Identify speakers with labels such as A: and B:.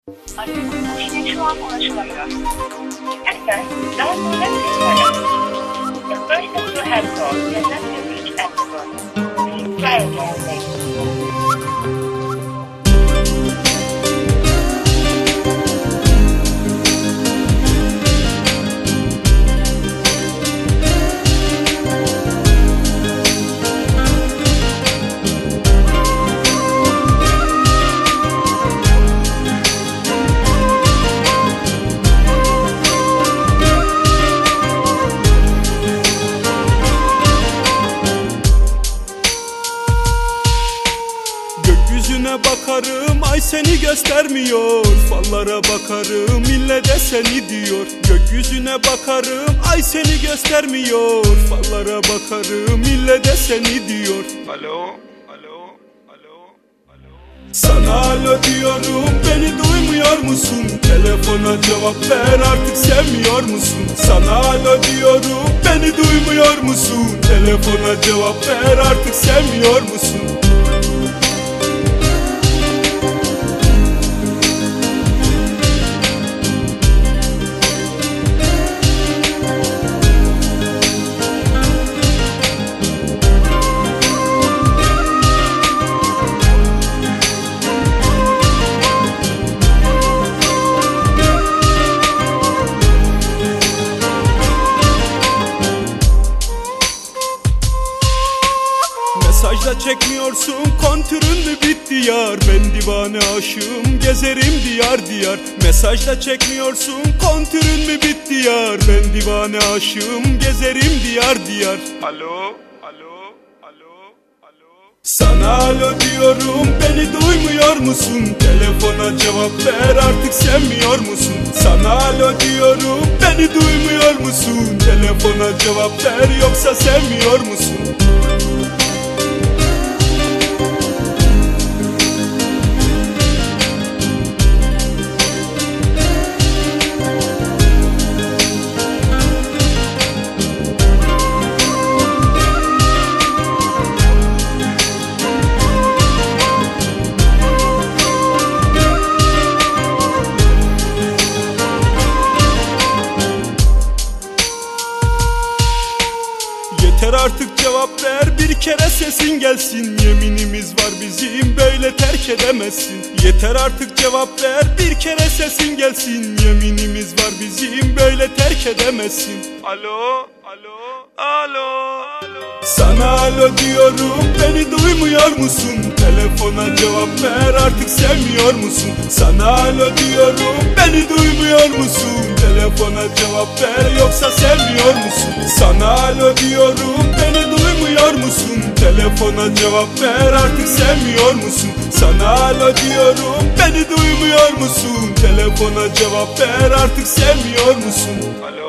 A: Aradığınız kişiye şu an ulaşılamıyor. Lütfen daha sonra tekrar edin. The person you have called cannot be reached at the moment. Please try again later.
B: Gökyüzüne bakarım, ay seni göstermiyor. Fallara bakarım, ille de seni diyor. Gökyüzüne bakarım, ay seni göstermiyor. Fallara bakarım, ille de seni diyor. Alo, alo, alo, alo. Sana alo diyorum, beni duymuyor musun? Telefona cevap ver, artık sevmiyor musun? Sana alo diyorum, beni duymuyor musun? Telefona cevap ver, artık sevmiyor musun? Mesajda çekmiyorsun, kontürün mü bitti yar? Ben divane aşığım, gezerim diyar diyar. Mesajda çekmiyorsun, kontürün mü bitti yar? Ben divane aşığım, gezerim diyar diyar. Alo, alo, alo, alo. Sana alo diyorum, beni duymuyor musun? Telefona cevap ver, artık sevmiyor musun? Sana alo diyorum, beni duymuyor musun? Telefona cevap ver, yoksa sevmiyor musun? Yeter artık cevap ver, bir kere sesin gelsin. Yeminimiz var bizim, böyle terk edemezsin. Yeter artık cevap ver, bir kere sesin gelsin. Yeminimiz var bizim, böyle terk edemezsin. Alo, alo, alo, alo. Sana alo diyorum, beni duymuyor musun? Telefona cevap ver, artık sevmiyor musun? Sana alo diyorum, beni duymuyor musun? Telefona cevap ver, yoksa sevmiyor musun? Sana alo diyorum, beni duymuyor musun? Telefona cevap ver, artık sevmiyor musun? Sana alo diyorum, beni duymuyor musun? Telefona cevap ver, artık sevmiyor musun? Alo.